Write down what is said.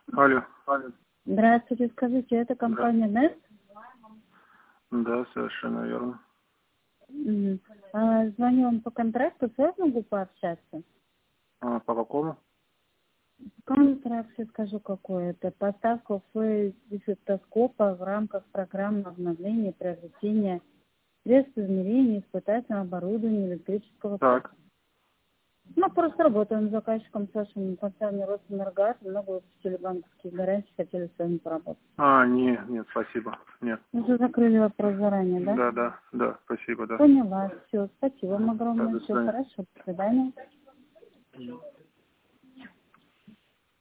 Алло. Здравствуйте, скажите, это компания НЭС? Да, совершенно верно. Звоню вам по контракту, с вами могу пообщаться? По какому? Контракт, я скажу, какой это. Поставка дефектоскопа в рамках программы обновления, приобретения средств измерения, испытательного оборудования электрического тока. Так. Мы просто работаем с заказчиком, с вашим концерном Росэнергоатом, много выпустили банковские гарантии, хотели с вами поработать. Нет, спасибо. Нет. Уже закрыли вопрос заранее, да? Да, спасибо, да. Поняла, все, спасибо вам Да, огромное, до все свидания. хорошо, до свидания.